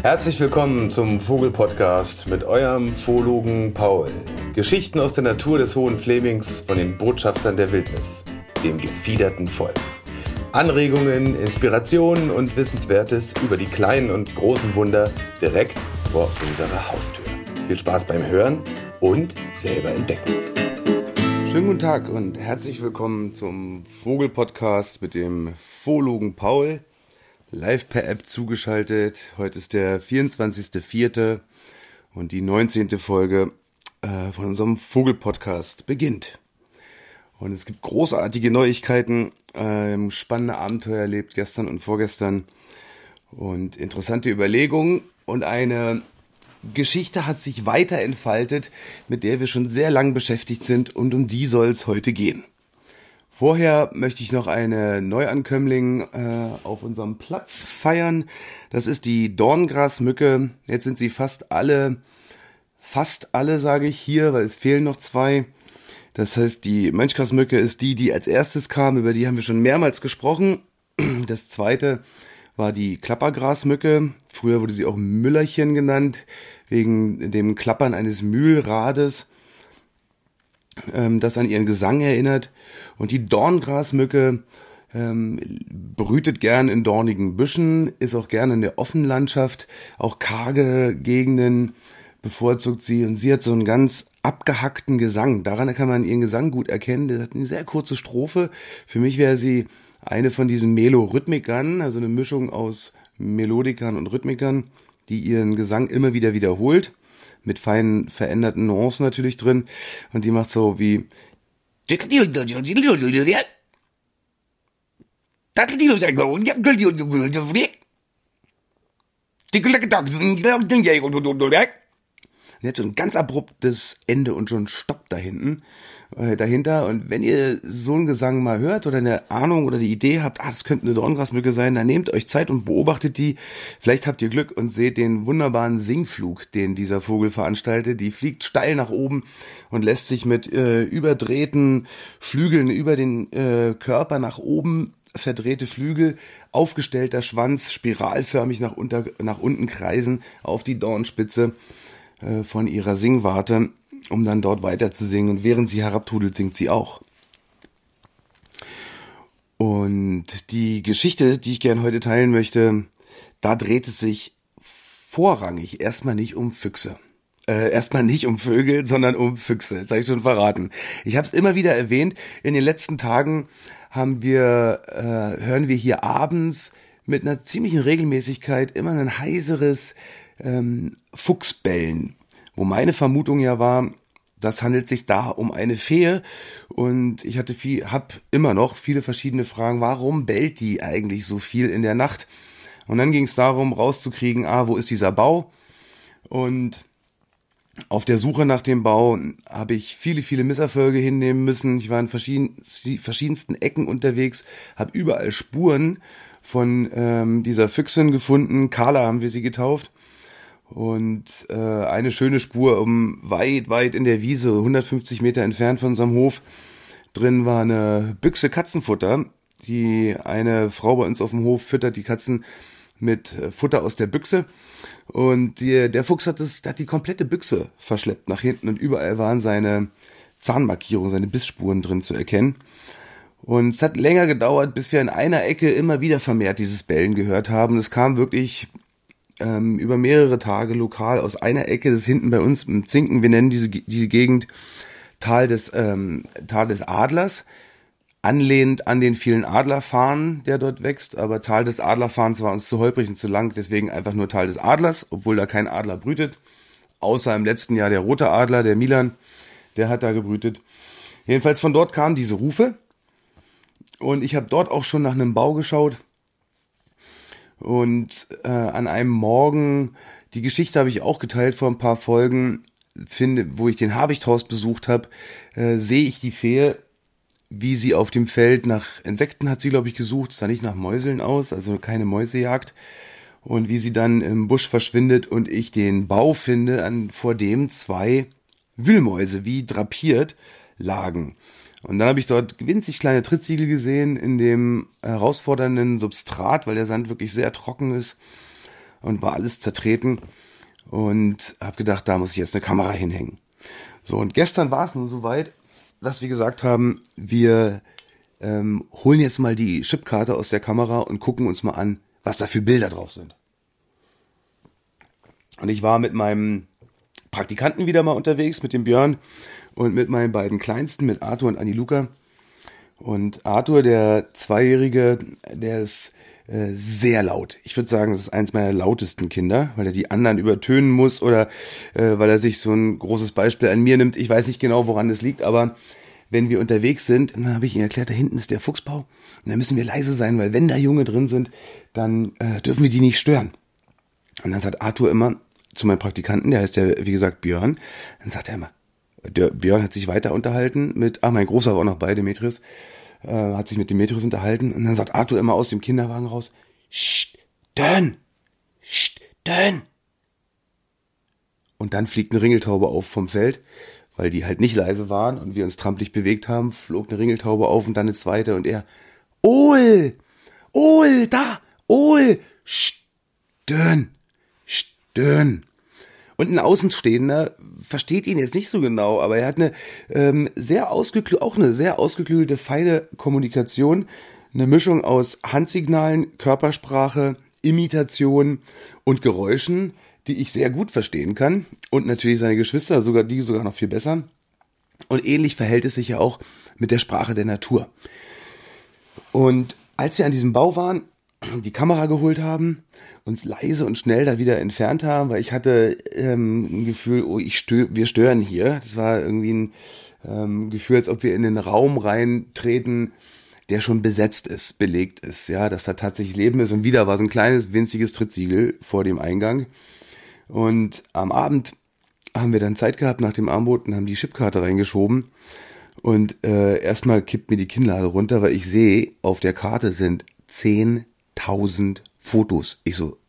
Herzlich willkommen zum Vogel-Podcast mit eurem Zoologen Paul. Geschichten aus der Natur des Hohen Flemings von den Botschaftern der Wildnis, dem gefiederten Volk. Anregungen, Inspirationen und Wissenswertes über die kleinen und großen Wunder direkt vor unserer Haustür. Viel Spaß beim Hören und selber entdecken. Schönen guten Tag und herzlich willkommen zum Vogel-Podcast mit dem Zoologen Paul. Live per App zugeschaltet. Heute ist der 24.04. und die 19. Folge von unserem Vogel-Podcast beginnt. Und es gibt großartige Neuigkeiten, spannende Abenteuer erlebt gestern und vorgestern und interessante Überlegungen. Und eine Geschichte hat sich weiter entfaltet, mit der wir schon sehr lang beschäftigt sind und um die soll es heute gehen. Vorher möchte ich noch eine Neuankömmling auf unserem Platz feiern. Das ist die Dorngrasmücke. Jetzt sind sie fast alle sage ich hier, weil es fehlen noch zwei. Das heißt, die Mönchgrasmücke ist die als erstes kam, über die haben wir schon mehrmals gesprochen. Das zweite war die Klappergrasmücke. Früher wurde sie auch Müllerchen genannt, wegen dem Klappern eines Mühlrades, das an ihren Gesang erinnert. Und die Dorngrasmücke brütet gern in dornigen Büschen, ist auch gern in der Offenlandschaft, auch karge Gegenden bevorzugt sie. Und sie hat so einen ganz abgehackten Gesang. Daran kann man ihren Gesang gut erkennen. Das hat eine sehr kurze Strophe. Für mich wäre sie eine von diesen Melorhythmikern, also eine Mischung aus Melodikern und Rhythmikern, die ihren Gesang immer wieder wiederholt. Mit feinen veränderten Nuancen natürlich drin. Und die macht so wie und hat so ein ganz abruptes Ende und schon Stopp dahinter. Und wenn ihr so einen Gesang mal hört oder eine Ahnung oder die Idee habt, das könnte eine Dorngrasmücke sein, dann nehmt euch Zeit und beobachtet die. Vielleicht habt ihr Glück und seht den wunderbaren Singflug, den dieser Vogel veranstaltet. Die fliegt steil nach oben und lässt sich mit überdrehten Flügeln über den Körper nach oben, verdrehte Flügel, aufgestellter Schwanz, spiralförmig nach unten kreisen auf die Dornspitze von ihrer Singwarte, um dann dort weiter zu singen. Und während sie herabtudelt, singt sie auch. Und die Geschichte, die ich gerne heute teilen möchte, da dreht es sich vorrangig erstmal nicht um Füchse. Erstmal nicht um Vögel, sondern um Füchse. Das habe ich schon verraten. Ich habe es immer wieder erwähnt. In den letzten Tagen hören wir hier abends mit einer ziemlichen Regelmäßigkeit immer ein heiseres Fuchsbellen, wo meine Vermutung ja war, das handelt sich da um eine Fee. Und ich habe immer noch viele verschiedene Fragen, warum bellt die eigentlich so viel in der Nacht? Und dann ging es darum, rauszukriegen, wo ist dieser Bau? Und auf der Suche nach dem Bau habe ich viele Misserfolge hinnehmen müssen. Ich war in verschiedensten Ecken unterwegs, habe überall Spuren von dieser Füchsin gefunden. Carla haben wir sie getauft. Und eine schöne Spur weit in der Wiese, 150 Meter entfernt von unserem Hof. Drin war eine Büchse Katzenfutter. Die eine Frau bei uns auf dem Hof füttert die Katzen mit Futter aus der Büchse. Und der Fuchs hat die komplette Büchse verschleppt nach hinten und überall waren seine Zahnmarkierungen, seine Bissspuren drin zu erkennen. Und es hat länger gedauert, bis wir in einer Ecke immer wieder vermehrt dieses Bellen gehört haben. Es kam wirklich über mehrere Tage lokal aus einer Ecke, das ist hinten bei uns im Zinken, wir nennen diese Gegend Tal des Adlers, anlehnend an den vielen Adlerfarn, der dort wächst, aber Tal des Adlerfarns war uns zu holprig und zu lang, deswegen einfach nur Tal des Adlers, obwohl da kein Adler brütet, außer im letzten Jahr der rote Adler, der Milan, der hat da gebrütet. Jedenfalls von dort kamen diese Rufe und ich habe dort auch schon nach einem Bau geschaut. Und an einem Morgen, die Geschichte habe ich auch geteilt vor ein paar Folgen, wo ich den Habichthaus besucht habe, sehe ich die Fee, wie sie auf dem Feld nach Insekten hat sie, glaube ich, gesucht, sah nicht nach Mäuseln aus, also keine Mäusejagd. Und wie sie dann im Busch verschwindet und ich den Bau finde, vor dem zwei Wühlmäuse wie drapiert lagen. Und dann habe ich dort winzig kleine Trittsiegel gesehen in dem herausfordernden Substrat, weil der Sand wirklich sehr trocken ist. und war alles zertreten und habe gedacht, da muss ich jetzt eine Kamera hinhängen. So, und gestern war es nun soweit, dass wir gesagt haben, wir holen jetzt mal die Chipkarte aus der Kamera und gucken uns mal an, was da für Bilder drauf sind. Und ich war mit meinem Praktikanten wieder mal unterwegs, mit dem Björn und mit meinen beiden Kleinsten, mit Arthur und Aniluka. Und Arthur, der Zweijährige, der ist sehr laut. Ich würde sagen, das ist eins meiner lautesten Kinder, weil er die anderen übertönen muss oder weil er sich so ein großes Beispiel an mir nimmt. Ich weiß nicht genau, woran das liegt, aber wenn wir unterwegs sind, dann habe ich ihm erklärt, da hinten ist der Fuchsbau und da müssen wir leise sein, weil wenn da Junge drin sind, dann dürfen wir die nicht stören. Und dann sagt Arthur immer zu meinem Praktikanten, der heißt ja, wie gesagt, Björn, dann sagt er immer, der Björn hat sich weiter unterhalten mit, mein Großer war auch noch bei, Demetrius, hat sich mit Demetrius unterhalten und dann sagt Arthur immer aus dem Kinderwagen raus, Dön! Dön! Und dann fliegt eine Ringeltaube auf vom Feld, weil die halt nicht leise waren und wir uns trampelig bewegt haben, flog eine Ringeltaube auf und dann eine zweite und er, Ohl, da, Ohl, Dön. Und ein Außenstehender versteht ihn jetzt nicht so genau, aber er hat eine sehr ausgeklügelte, feine Kommunikation, eine Mischung aus Handsignalen, Körpersprache, Imitation und Geräuschen, die ich sehr gut verstehen kann. Und natürlich seine Geschwister, sogar noch viel besser. Und ähnlich verhält es sich ja auch mit der Sprache der Natur. Und als wir an diesem Bau waren, die Kamera geholt haben, uns leise und schnell da wieder entfernt haben, weil ich hatte ein Gefühl, wir stören hier. Das war irgendwie ein Gefühl, als ob wir in den Raum reintreten, der schon besetzt ist, belegt ist, ja, dass da tatsächlich Leben ist. Und wieder war so ein kleines, winziges Trittsiegel vor dem Eingang. Und am Abend haben wir dann Zeit gehabt nach dem Abendbrot und haben die Chipkarte reingeschoben. Und erstmal kippt mir die Kinnlade runter, weil ich sehe, auf der Karte sind 10.000 Fotos. Ich so,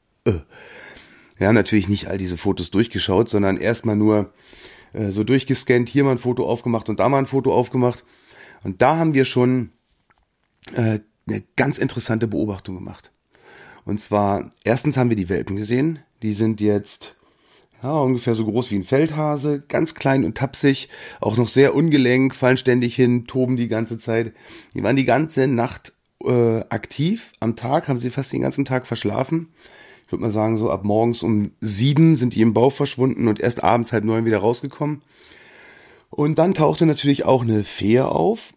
Ja, natürlich nicht all diese Fotos durchgeschaut, sondern erstmal nur so durchgescannt, hier mal ein Foto aufgemacht und da mal ein Foto aufgemacht. Und da haben wir schon eine ganz interessante Beobachtung gemacht. Und zwar, erstens haben wir die Welpen gesehen. Die sind jetzt ungefähr so groß wie ein Feldhase, ganz klein und tapsig, auch noch sehr ungelenk, fallen ständig hin, toben die ganze Zeit. Die waren die ganze Nacht aktiv. Am Tag haben sie fast den ganzen Tag verschlafen. Ich würde mal sagen, so ab morgens um 7 sind die im Bau verschwunden und erst abends 8:30 wieder rausgekommen. Und dann tauchte natürlich auch eine Fee auf.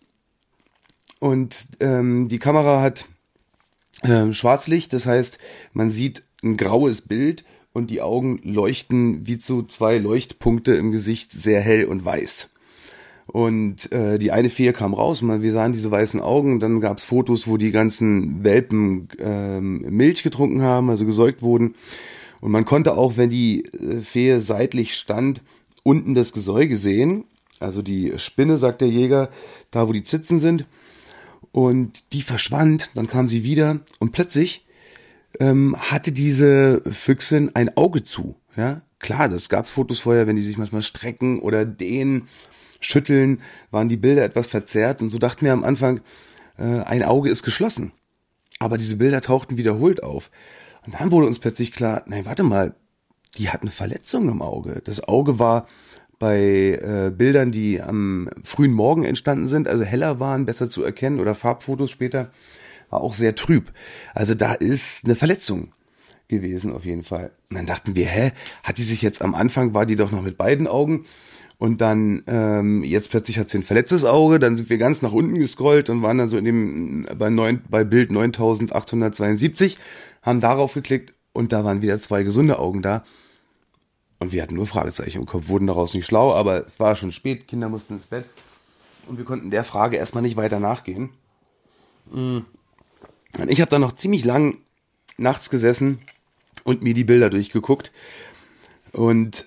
Und die Kamera hat Schwarzlicht, das heißt, man sieht ein graues Bild und die Augen leuchten wie so 2 Leuchtpunkte im Gesicht, sehr hell und weiß. Und die eine Fee kam raus und wir sahen diese weißen Augen und dann gab's Fotos, wo die ganzen Welpen Milch getrunken haben, also gesäugt wurden. Und man konnte auch, wenn die Fee seitlich stand, unten das Gesäuge sehen, also die Spinne, sagt der Jäger, da wo die Zitzen sind. Und die verschwand, dann kam sie wieder und plötzlich hatte diese Füchsin ein Auge zu. Ja, klar, das gab's Fotos vorher, wenn die sich manchmal strecken oder dehnen, schütteln, waren die Bilder etwas verzerrt und so dachten wir am Anfang, ein Auge ist geschlossen. Aber diese Bilder tauchten wiederholt auf. Und dann wurde uns plötzlich klar, nein, warte mal, die hat eine Verletzung im Auge. Das Auge war bei Bildern, die am frühen Morgen entstanden sind, also heller waren, besser zu erkennen oder Farbfotos später, war auch sehr trüb. Also da ist eine Verletzung gewesen auf jeden Fall. Und dann dachten wir, hat die sich jetzt am Anfang, war die doch noch mit beiden Augen und dann jetzt plötzlich hat sie ein verletztes Auge, dann sind wir ganz nach unten gescrollt und waren dann so bei Bild 9872, haben darauf geklickt und da waren wieder 2 gesunde Augen da. Und wir hatten nur Fragezeichen im Kopf, wurden daraus nicht schlau, aber es war schon spät, Kinder mussten ins Bett. Und wir konnten der Frage erstmal nicht weiter nachgehen. Und ich habe dann noch ziemlich lang nachts gesessen und mir die Bilder durchgeguckt. Und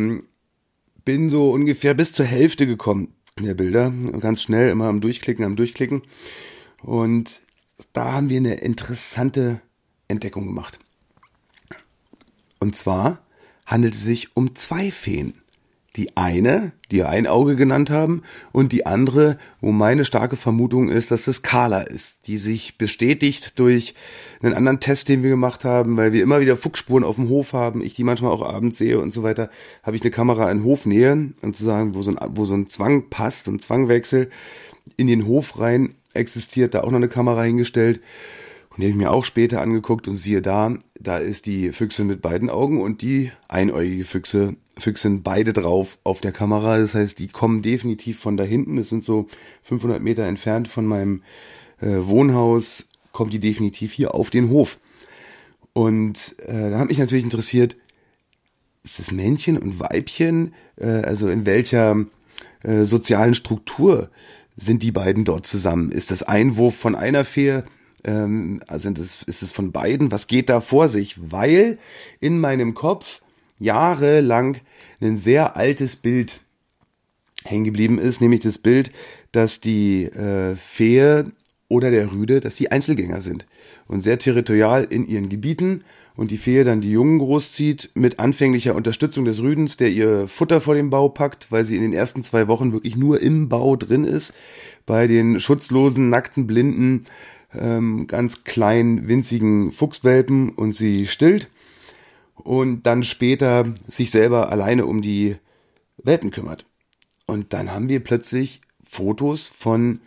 bin so ungefähr bis zur Hälfte gekommen der Bilder. Ganz schnell, immer am Durchklicken. Und da haben wir eine interessante Entdeckung gemacht. Und zwar handelt es sich um 2 Feen Die eine, die ein Auge genannt haben, und die andere, wo meine starke Vermutung ist, dass es Carla ist, die sich bestätigt durch einen anderen Test, den wir gemacht haben, weil wir immer wieder Fuchsspuren auf dem Hof haben, ich die manchmal auch abends sehe und so weiter, habe ich eine Kamera in Hofnähe, und zu sagen, wo so ein Zwang passt, so ein Zwangwechsel in den Hof rein existiert, da auch noch eine Kamera hingestellt. Und die habe ich mir auch später angeguckt und siehe da ist die Füchsin mit beiden Augen und die einäugige Füchsin beide drauf auf der Kamera. Das heißt, die kommen definitiv von da hinten. Das sind so 500 Meter entfernt von meinem Wohnhaus, kommt die definitiv hier auf den Hof. Und da hat mich natürlich interessiert, ist das Männchen und Weibchen, also in welcher sozialen Struktur sind die beiden dort zusammen? Ist das Einwurf von einer Fee? Also ist es von beiden? Was geht da vor sich? Weil in meinem Kopf jahrelang ein sehr altes Bild hängen geblieben ist, nämlich das Bild, dass die Fee oder der Rüde, dass die Einzelgänger sind und sehr territorial in ihren Gebieten und die Fee dann die Jungen großzieht mit anfänglicher Unterstützung des Rüdens, der ihr Futter vor den Bau packt, weil sie in den ersten 2 Wochen wirklich nur im Bau drin ist, bei den schutzlosen, nackten, blinden, ganz kleinen, winzigen Fuchswelpen und sie stillt und dann später sich selber alleine um die Welpen kümmert. Und dann haben wir plötzlich Fotos von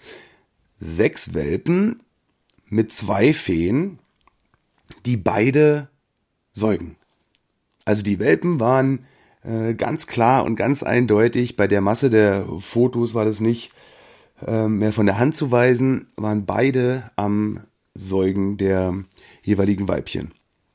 6 Welpen mit 2 Feen, die beide säugen. Also die Welpen waren ganz klar und ganz eindeutig, bei der Masse der Fotos war das nicht mehr von der Hand zu weisen, waren beide am Säugen der jeweiligen Weibchen.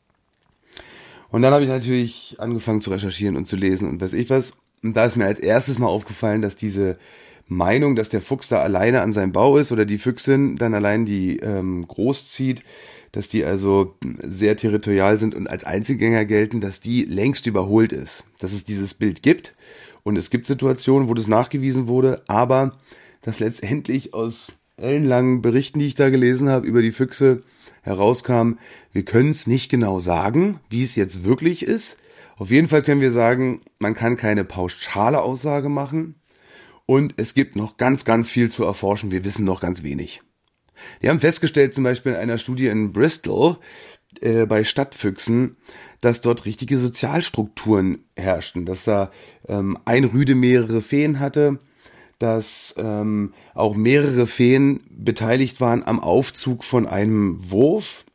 Und dann habe ich natürlich angefangen zu recherchieren und zu lesen und weiß ich was. Und da ist mir als erstes mal aufgefallen, dass diese Meinung, dass der Fuchs da alleine an seinem Bau ist oder die Füchsin dann allein die großzieht, dass die also sehr territorial sind und als Einzelgänger gelten, dass die längst überholt ist. Dass es dieses Bild gibt und es gibt Situationen, wo das nachgewiesen wurde, aber dass letztendlich aus ellenlangen Berichten, die ich da gelesen habe über die Füchse, herauskam, wir können es nicht genau sagen, wie es jetzt wirklich ist. Auf jeden Fall können wir sagen, man kann keine pauschale Aussage machen und es gibt noch ganz, ganz viel zu erforschen. Wir wissen noch ganz wenig. Wir haben festgestellt, zum Beispiel in einer Studie in Bristol bei Stadtfüchsen, dass dort richtige Sozialstrukturen herrschten, dass da ein Rüde mehrere Feen hatte, dass auch mehrere Feen beteiligt waren am Aufzug von einem Wurf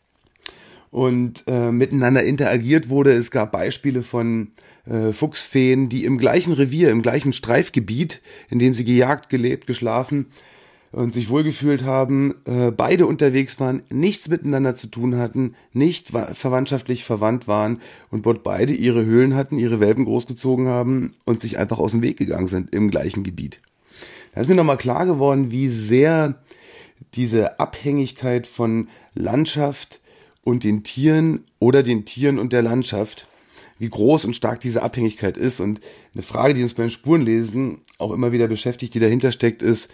und miteinander interagiert wurde. Es gab Beispiele von Fuchsfeen, die im gleichen Revier, im gleichen Streifgebiet, in dem sie gejagt, gelebt, geschlafen und sich wohlgefühlt haben, beide unterwegs waren, nichts miteinander zu tun hatten, nicht verwandtschaftlich verwandt waren und dort beide ihre Höhlen hatten, ihre Welpen großgezogen haben und sich einfach aus dem Weg gegangen sind im gleichen Gebiet. Da ist mir nochmal klar geworden, wie sehr diese Abhängigkeit von Landschaft und den Tieren oder den Tieren und der Landschaft, wie groß und stark diese Abhängigkeit ist. Und eine Frage, die uns beim Spurenlesen auch immer wieder beschäftigt, die dahinter steckt, ist,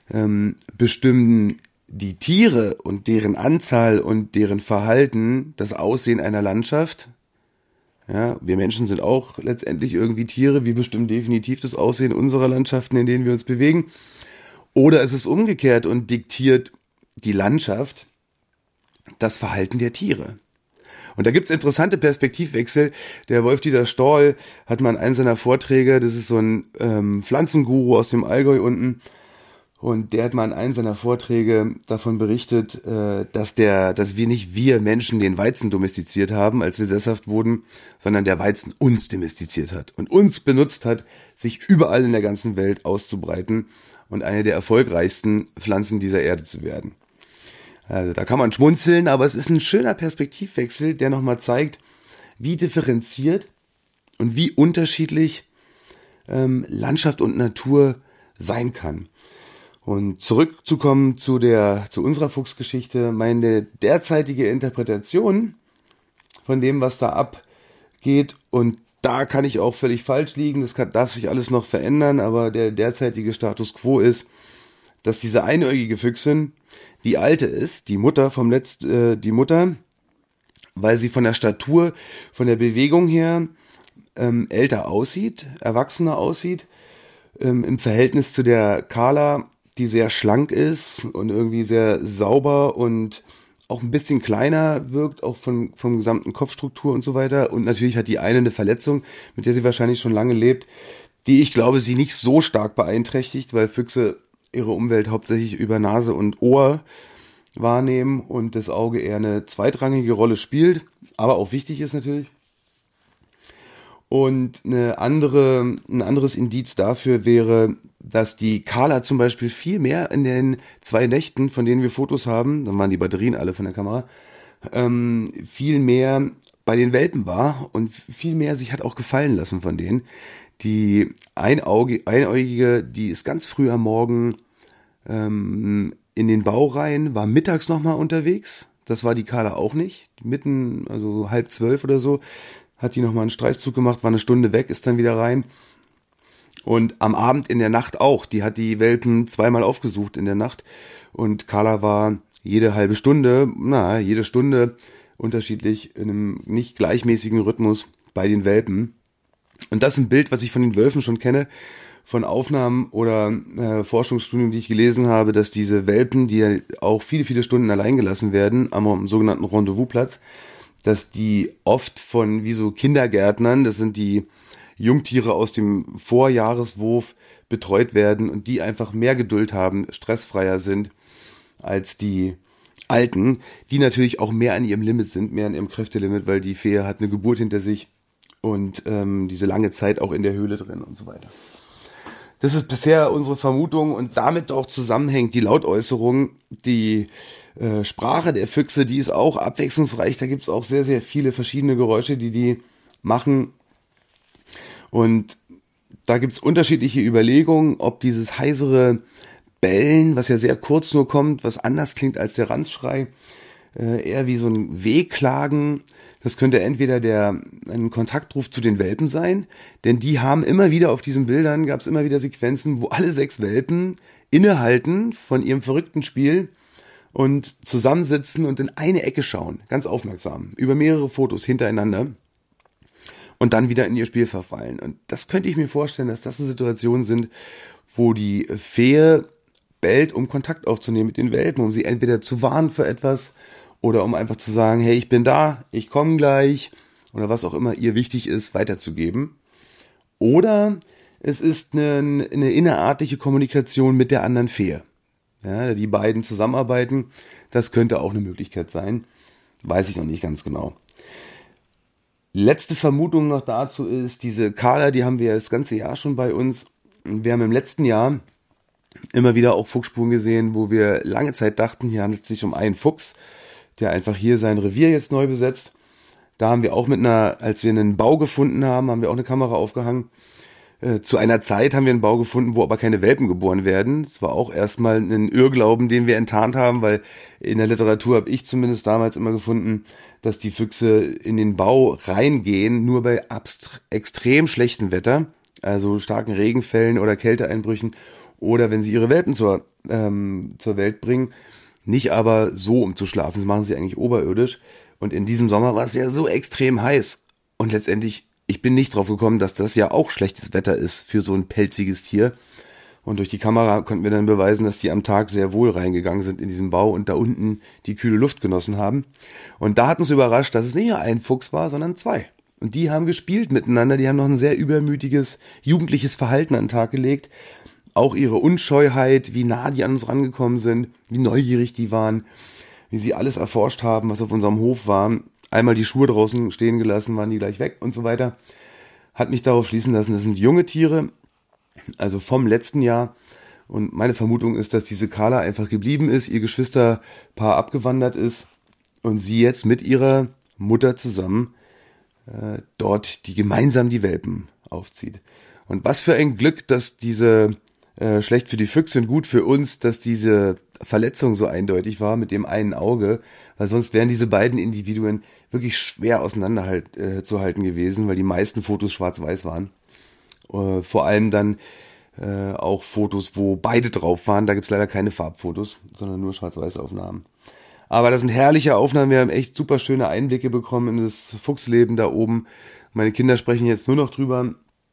bestimmen die Tiere und deren Anzahl und deren Verhalten das Aussehen einer Landschaft? Ja, wir Menschen sind auch letztendlich irgendwie Tiere. Wir bestimmen definitiv das Aussehen unserer Landschaften, in denen wir uns bewegen. Oder ist es umgekehrt und diktiert die Landschaft das Verhalten der Tiere? Und da gibt's interessante Perspektivwechsel. Der Wolf-Dieter Storl hat mal in einem seiner Vorträge, das ist so ein Pflanzenguru aus dem Allgäu unten, und der hat mal in einem seiner Vorträge davon berichtet, dass wir Menschen den Weizen domestiziert haben, als wir sesshaft wurden, sondern der Weizen uns domestiziert hat und uns benutzt hat, sich überall in der ganzen Welt auszubreiten und eine der erfolgreichsten Pflanzen dieser Erde zu werden. Also da kann man schmunzeln, aber es ist ein schöner Perspektivwechsel, der nochmal zeigt, wie differenziert und wie unterschiedlich Landschaft und Natur sein kann. Und zurückzukommen zu unserer Fuchsgeschichte, meine derzeitige Interpretation von dem, was da abgeht, und da kann ich auch völlig falsch liegen, darf sich alles noch verändern, aber der derzeitige Status quo ist, dass diese einäugige Füchsin die alte ist, die Mutter, weil sie von der Statur, von der Bewegung her älter aussieht, erwachsener aussieht, im Verhältnis zu der Carla, die sehr schlank ist und irgendwie sehr sauber und auch ein bisschen kleiner wirkt, auch vom gesamten Kopfstruktur und so weiter. Und natürlich hat die eine Verletzung, mit der sie wahrscheinlich schon lange lebt, die ich glaube, sie nicht so stark beeinträchtigt, weil Füchse ihre Umwelt hauptsächlich über Nase und Ohr wahrnehmen und das Auge eher eine zweitrangige Rolle spielt, aber auch wichtig ist natürlich. Und ein anderes Indiz dafür wäre, dass die Carla zum Beispiel viel mehr in den 2 Nächten, von denen wir Fotos haben, dann waren die Batterien alle von der Kamera, viel mehr bei den Welpen war und viel mehr sich hat auch gefallen lassen von denen. Die Einäugige, die ist ganz früh am Morgen in den Bau rein, war mittags nochmal unterwegs. Das war die Carla auch nicht. Mitten, also 11:30 oder so, hat die nochmal einen Streifzug gemacht, war eine Stunde weg, ist dann wieder rein. Und am Abend in der Nacht auch. Die hat die Welpen 2-mal aufgesucht in der Nacht. Und Carla war jede Stunde unterschiedlich in einem nicht gleichmäßigen Rhythmus bei den Welpen. Und das ist ein Bild, was ich von den Wölfen schon kenne, von Aufnahmen oder Forschungsstudien, die ich gelesen habe, dass diese Welpen, die ja auch viele, viele Stunden allein gelassen werden, am sogenannten Rendezvousplatz, dass die oft von wie so Kindergärtnern, das sind die Jungtiere aus dem Vorjahreswurf, betreut werden und die einfach mehr Geduld haben, stressfreier sind als die Alten, die natürlich auch mehr an ihrem Limit sind, mehr an ihrem Kräftelimit, weil die Fee hat eine Geburt hinter sich und diese lange Zeit auch in der Höhle drin und so weiter. Das ist bisher unsere Vermutung und damit auch zusammenhängt die Lautäußerung, die Sprache der Füchse, die ist auch abwechslungsreich. Da gibt es auch sehr, sehr viele verschiedene Geräusche, die machen. Und da gibt es unterschiedliche Überlegungen, ob dieses heisere Bellen, was ja sehr kurz nur kommt, was anders klingt als der Ranzschrei, eher wie so ein Wehklagen. Das könnte entweder ein Kontaktruf zu den Welpen sein, denn die haben immer wieder auf diesen Bildern, gab es immer wieder Sequenzen, wo alle 6 Welpen innehalten von ihrem verrückten Spiel und zusammensitzen und in eine Ecke schauen, ganz aufmerksam, über mehrere Fotos hintereinander und dann wieder in ihr Spiel verfallen. Und das könnte ich mir vorstellen, dass das so Situationen sind, wo die Fee bellt, um Kontakt aufzunehmen mit den Welpen, um sie entweder zu warnen für etwas oder um einfach zu sagen, hey, ich bin da, ich komme gleich oder was auch immer ihr wichtig ist, weiterzugeben. Oder es ist eine innerartliche Kommunikation mit der anderen Fee. Ja, die beiden zusammenarbeiten, das könnte auch eine Möglichkeit sein, weiß ich noch nicht ganz genau. Letzte Vermutung noch dazu ist, diese Carla, die haben wir das ganze Jahr schon bei uns. Wir haben im letzten Jahr immer wieder auch Fuchsspuren gesehen, wo wir lange Zeit dachten, hier handelt es sich um einen Fuchs, der einfach hier sein Revier jetzt neu besetzt. Da haben wir auch als wir einen Bau gefunden haben, haben wir auch eine Kamera aufgehangen. Zu einer Zeit haben wir einen Bau gefunden, wo aber keine Welpen geboren werden. Das war auch erstmal ein Irrglauben, den wir enttarnt haben, weil in der Literatur habe ich zumindest damals immer gefunden, dass die Füchse in den Bau reingehen, nur bei extrem schlechtem Wetter, also starken Regenfällen oder Kälteeinbrüchen, oder wenn sie ihre Welpen zur Welt bringen, nicht aber so, um zu schlafen. Das machen sie eigentlich oberirdisch. Und in diesem Sommer war es ja so extrem heiß. Und letztendlich, ich bin nicht drauf gekommen, dass das ja auch schlechtes Wetter ist für so ein pelziges Tier. Und durch die Kamera konnten wir dann beweisen, dass die am Tag sehr wohl reingegangen sind in diesen Bau und da unten die kühle Luft genossen haben. Und da hat uns überrascht, dass es nicht nur ein Fuchs war, sondern 2. Und die haben gespielt miteinander, die haben noch ein sehr übermütiges, jugendliches Verhalten an den Tag gelegt. Auch ihre Unscheuheit, wie nah die an uns rangekommen sind, wie neugierig die waren, wie sie alles erforscht haben, was auf unserem Hof war. Einmal die Schuhe draußen stehen gelassen, waren die gleich weg und so weiter. Hat mich darauf schließen lassen, das sind junge Tiere, also vom letzten Jahr. Und meine Vermutung ist, dass diese Carla einfach geblieben ist, ihr Geschwisterpaar abgewandert ist und sie jetzt mit ihrer Mutter zusammen dort gemeinsam die Welpen aufzieht. Und was für ein Glück, dass diese schlecht für die Füchse und gut für uns, dass diese Verletzung so eindeutig war mit dem einen Auge, weil sonst wären diese beiden Individuen wirklich schwer auseinander zu halten gewesen, weil die meisten Fotos schwarz-weiß waren. Vor allem dann auch Fotos, wo beide drauf waren. Da gibt's leider keine Farbfotos, sondern nur Schwarz-Weiß-Aufnahmen. Aber das sind herrliche Aufnahmen. Wir haben echt super schöne Einblicke bekommen in das Fuchsleben da oben. Meine Kinder sprechen jetzt nur noch drüber.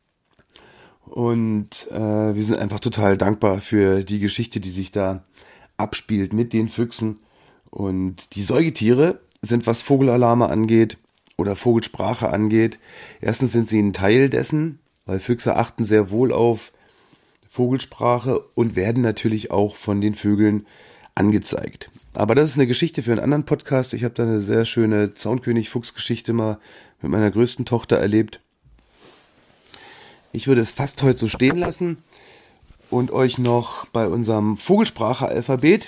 Und wir sind einfach total dankbar für die Geschichte, die sich da abspielt mit den Füchsen. Und die Säugetiere sind, was Vogelalarme angeht oder Vogelsprache angeht, erstens sind sie ein Teil dessen, weil Füchse achten sehr wohl auf Vogelsprache und werden natürlich auch von den Vögeln angezeigt. Aber das ist eine Geschichte für einen anderen Podcast. Ich habe da eine sehr schöne Zaunkönig-Fuchs-Geschichte mal mit meiner größten Tochter erlebt. Ich würde es fast heute so stehen lassen und euch noch bei unserem Vogelsprache-Alphabet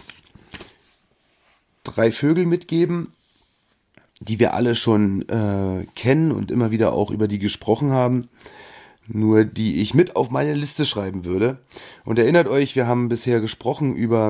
3 Vögel mitgeben, die wir alle schon kennen und immer wieder auch über die gesprochen haben, nur die ich mit auf meine Liste schreiben würde. Und erinnert euch, wir haben bisher gesprochen über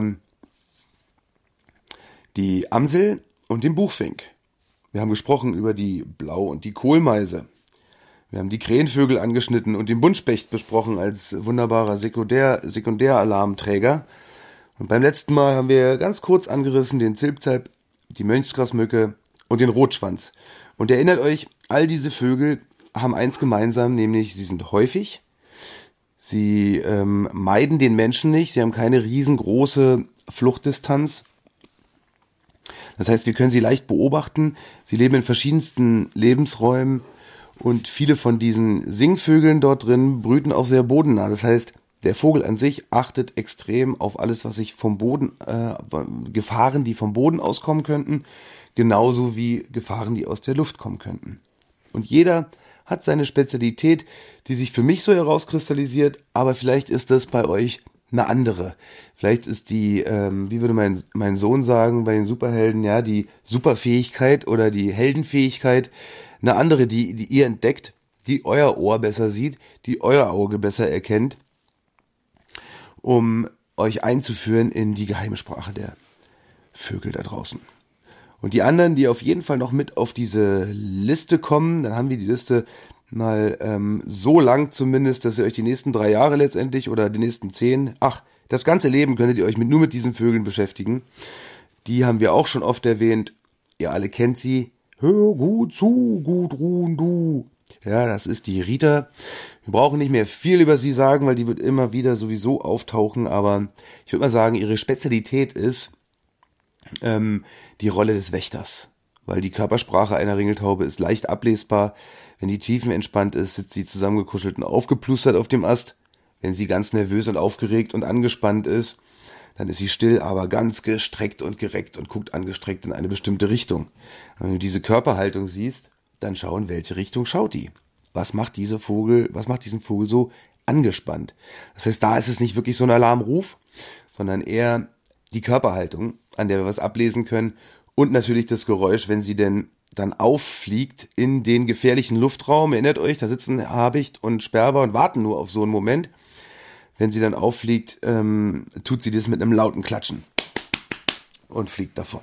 die Amsel und den Buchfink. Wir haben gesprochen über die Blau- und die Kohlmeise. Wir haben die Krähenvögel angeschnitten und den Buntspecht besprochen als wunderbarer Sekundäralarmträger. Und beim letzten Mal haben wir ganz kurz angerissen den Zilpzalp, die Mönchsgrasmücke und den Rotschwanz. Und erinnert euch, all diese Vögel haben eins gemeinsam, nämlich sie sind häufig, sie meiden den Menschen nicht, sie haben keine riesengroße Fluchtdistanz. Das heißt, wir können sie leicht beobachten, sie leben in verschiedensten Lebensräumen und viele von diesen Singvögeln dort drin brüten auch sehr bodennah. Das heißt, der Vogel an sich achtet extrem auf alles, was sich vom Boden, Gefahren, die vom Boden auskommen könnten, genauso wie Gefahren, die aus der Luft kommen könnten. Und jeder hat seine Spezialität, die sich für mich so herauskristallisiert, aber vielleicht ist das bei euch eine andere. Vielleicht ist die, wie würde mein Sohn sagen, bei den Superhelden, ja, die Superfähigkeit oder die Heldenfähigkeit, eine andere, die ihr entdeckt, die euer Ohr besser sieht, die euer Auge besser erkennt, um euch einzuführen in die geheime Sprache der Vögel da draußen. Und die anderen, die auf jeden Fall noch mit auf diese Liste kommen, dann haben wir die Liste mal so lang zumindest, dass ihr euch die nächsten 3 Jahre letztendlich oder die nächsten 10, das ganze Leben könntet ihr euch nur mit diesen Vögeln beschäftigen. Die haben wir auch schon oft erwähnt. Ihr alle kennt sie. Hör gut zu, Gudrun, du. Ja, das ist die Rita. Wir brauchen nicht mehr viel über sie sagen, weil die wird immer wieder sowieso auftauchen. Aber ich würde mal sagen, ihre Spezialität ist die Rolle des Wächters. Weil die Körpersprache einer Ringeltaube ist leicht ablesbar. Wenn die tiefenentspannt ist, sitzt sie zusammengekuschelt und aufgeplustert auf dem Ast. Wenn sie ganz nervös und aufgeregt und angespannt ist, dann ist sie still, aber ganz gestreckt und gereckt und guckt angestreckt in eine bestimmte Richtung. Und wenn du diese Körperhaltung siehst, dann schau, in welche Richtung schaut die. Was macht diesen Vogel so angespannt? Das heißt, da ist es nicht wirklich so ein Alarmruf, sondern eher die Körperhaltung, an der wir was ablesen können und natürlich das Geräusch, wenn sie denn dann auffliegt in den gefährlichen Luftraum. Erinnert euch, da sitzen Habicht und Sperber und warten nur auf so einen Moment. Wenn sie dann auffliegt, tut sie das mit einem lauten Klatschen und fliegt davon.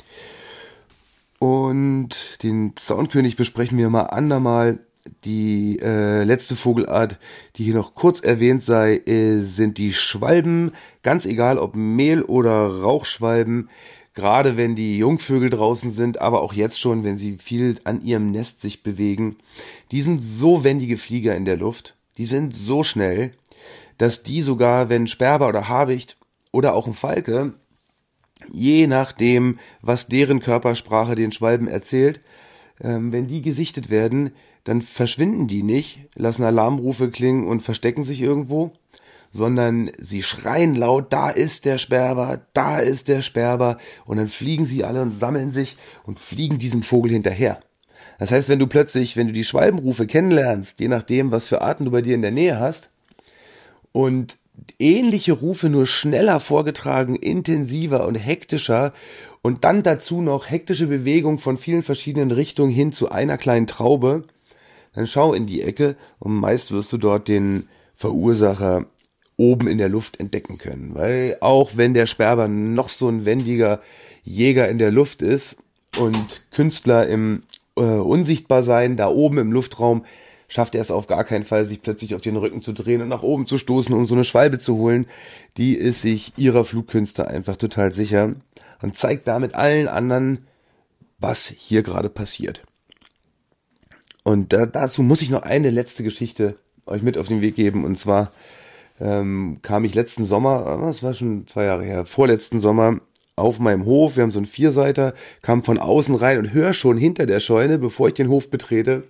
Und den Zaunkönig besprechen wir mal andermal. Die letzte Vogelart, die hier noch kurz erwähnt sei, sind die Schwalben. Ganz egal, ob Mehl- oder Rauchschwalben. Gerade wenn die Jungvögel draußen sind, aber auch jetzt schon, wenn sie viel an ihrem Nest sich bewegen. Die sind so wendige Flieger in der Luft. Die sind so schnell, dass die sogar, wenn Sperber oder Habicht oder auch ein Falke, je nachdem, was deren Körpersprache den Schwalben erzählt, wenn die gesichtet werden, dann verschwinden die nicht, lassen Alarmrufe klingen und verstecken sich irgendwo, sondern sie schreien laut, da ist der Sperber, da ist der Sperber, und dann fliegen sie alle und sammeln sich und fliegen diesem Vogel hinterher. Das heißt, wenn du die Schwalbenrufe kennenlernst, je nachdem, was für Arten du bei dir in der Nähe hast, und ähnliche Rufe nur schneller vorgetragen, intensiver und hektischer und dann dazu noch hektische Bewegung von vielen verschiedenen Richtungen hin zu einer kleinen Traube, dann schau in die Ecke und meist wirst du dort den Verursacher oben in der Luft entdecken können. Weil auch wenn der Sperber noch so ein wendiger Jäger in der Luft ist und Künstler im Unsichtbarsein da oben im Luftraum, schafft er es auf gar keinen Fall, sich plötzlich auf den Rücken zu drehen und nach oben zu stoßen, um so eine Schwalbe zu holen. Die ist sich ihrer Flugkünste einfach total sicher und zeigt damit allen anderen, was hier gerade passiert. Und dazu muss ich noch eine letzte Geschichte euch mit auf den Weg geben. Und zwar kam ich letzten Sommer, das war schon 2 Jahre her, vorletzten Sommer auf meinem Hof. Wir haben so einen Vierseiter, kam von außen rein und höre schon hinter der Scheune, bevor ich den Hof betrete,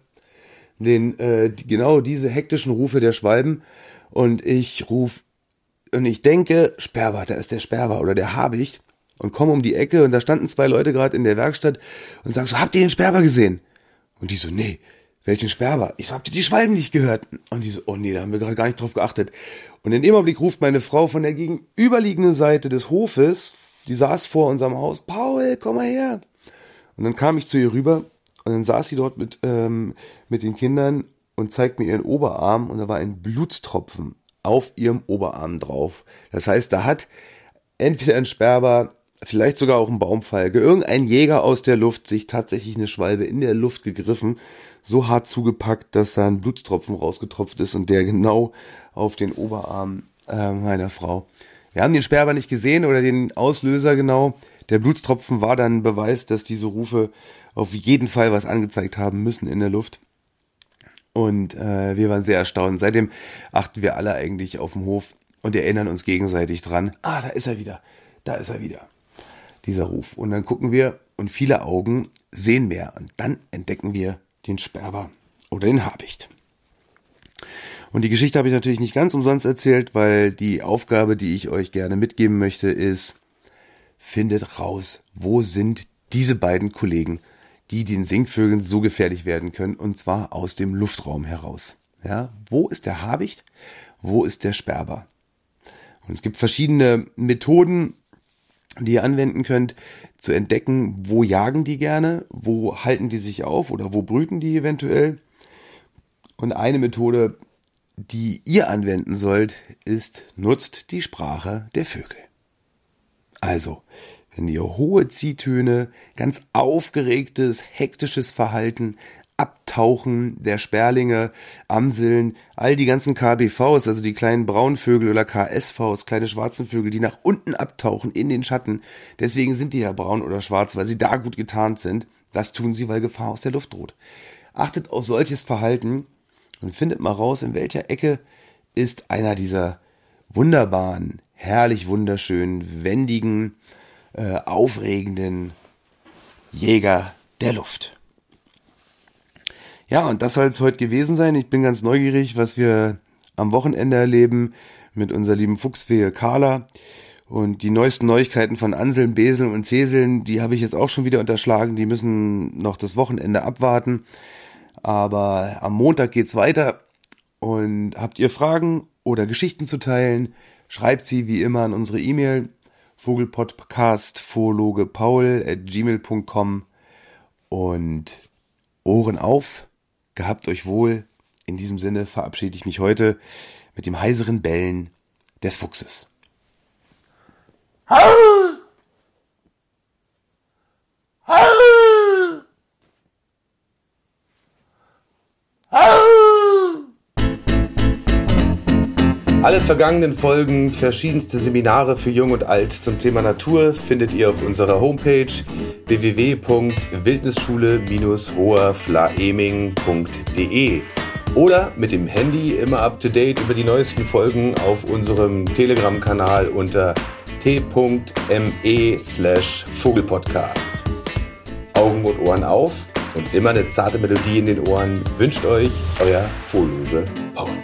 genau diese hektischen Rufe der Schwalben. Und ich denke, Sperber, da ist der Sperber oder der Habicht. Und komme um die Ecke und da standen 2 Leute gerade in der Werkstatt und sagen so, habt ihr den Sperber gesehen? Und die so, nee, welchen Sperber? Ich so, habt ihr die Schwalben nicht gehört? Und die so, oh nee, da haben wir gerade gar nicht drauf geachtet. Und in dem Augenblick ruft meine Frau von der gegenüberliegenden Seite des Hofes, die saß vor unserem Haus, Paul, komm mal her. Und dann kam ich zu ihr rüber und dann saß sie dort mit den Kindern und zeigt mir ihren Oberarm und da war ein Blutstropfen auf ihrem Oberarm drauf. Das heißt, da hat entweder ein Sperber, vielleicht sogar auch ein Baumfalke, irgendein Jäger aus der Luft sich tatsächlich eine Schwalbe in der Luft gegriffen, so hart zugepackt, dass da ein Blutstropfen rausgetropft ist und der genau auf den Oberarm meiner Frau. Wir haben den Sperber nicht gesehen oder den Auslöser genau. Der Blutstropfen war dann ein Beweis, dass diese Rufe auf jeden Fall was angezeigt haben müssen in der Luft. Und wir waren sehr erstaunt. Seitdem achten wir alle eigentlich auf dem Hof und erinnern uns gegenseitig dran. Ah, da ist er wieder. Dieser Ruf. Und dann gucken wir und viele Augen sehen mehr. Und dann entdecken wir den Sperber oder den Habicht. Und die Geschichte habe ich natürlich nicht ganz umsonst erzählt, weil die Aufgabe, die ich euch gerne mitgeben möchte, ist, findet raus, wo sind diese beiden Kollegen, die den Singvögeln so gefährlich werden können, und zwar aus dem Luftraum heraus. Ja, wo ist der Habicht? Wo ist der Sperber? Und es gibt verschiedene Methoden, die ihr anwenden könnt, zu entdecken, wo jagen die gerne, wo halten die sich auf oder wo brüten die eventuell. Und eine Methode, die ihr anwenden sollt, ist, nutzt die Sprache der Vögel. Also, wenn ihr hohe Ziehtöne, ganz aufgeregtes, hektisches Verhalten, Abtauchen der Sperlinge, Amseln, all die ganzen KBVs, also die kleinen Braunvögel oder KSVs, kleine schwarzen Vögel, die nach unten abtauchen in den Schatten. Deswegen sind die ja braun oder schwarz, weil sie da gut getarnt sind. Das tun sie, weil Gefahr aus der Luft droht. Achtet auf solches Verhalten und findet mal raus, in welcher Ecke ist einer dieser wunderbaren, herrlich wunderschönen, wendigen, aufregenden Jäger der Luft. Ja, und das soll es heute gewesen sein. Ich bin ganz neugierig, was wir am Wochenende erleben mit unserer lieben Fuchsfee Carla. Und die neuesten Neuigkeiten von Anseln, Beseln und Zeseln, die habe ich jetzt auch schon wieder unterschlagen. Die müssen noch das Wochenende abwarten. Aber am Montag geht's weiter. Und habt ihr Fragen oder Geschichten zu teilen, schreibt sie wie immer an unsere E-Mail vogelpodcast@gmail.com. Und Ohren auf. Gehabt euch wohl. In diesem Sinne verabschiede ich mich heute mit dem heiseren Bellen des Fuchses. Alle vergangenen Folgen, verschiedenste Seminare für Jung und Alt zum Thema Natur findet ihr auf unserer Homepage www.wildnisschule-hoherflaeming.de oder mit dem Handy immer up to date über die neuesten Folgen auf unserem Telegram-Kanal unter t.me/Vogelpodcast. Augen und Ohren auf und immer eine zarte Melodie in den Ohren wünscht euch euer Vologe Paul.